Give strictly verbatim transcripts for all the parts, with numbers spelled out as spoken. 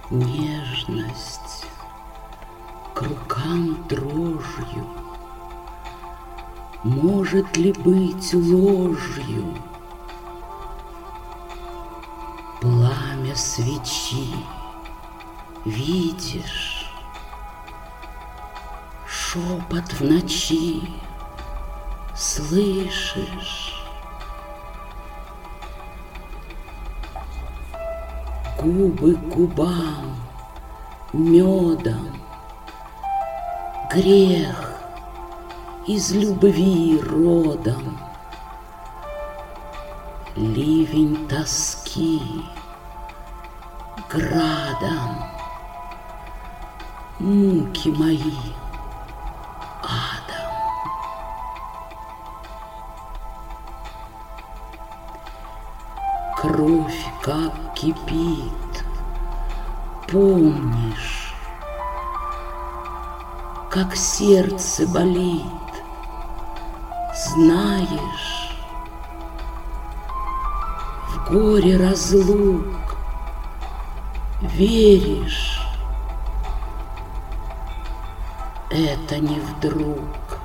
Нежность к рукам дрожью может ли быть ложью? Пламя свечи видишь, шепот в ночи слышишь, губы к губам медом, грех из любви родом, ливень тоски градом, муки мои адом. Кровь как кипит, помнишь, как сердце болит, знаешь, в горе разлук веришь, это не вдруг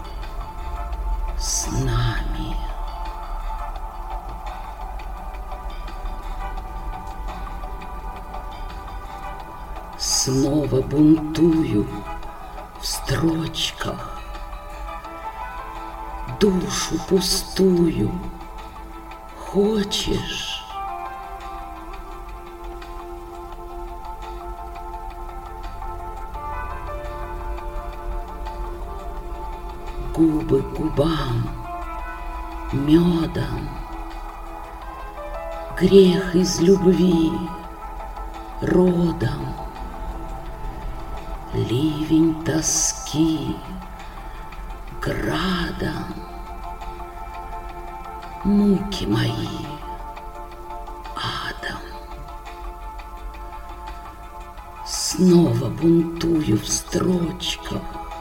с нами. Снова бунтую в строчках, душу пустую хочешь? Губы к губам медом, грех из любви родом, ливень тоски градом, муки мои адом. Снова бунтую в строчках,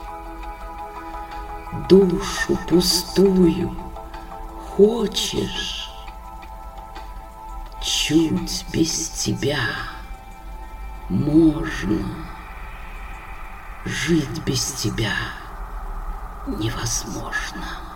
душу пустую хочешь? Чуть без тебя можно, жить без тебя невозможно.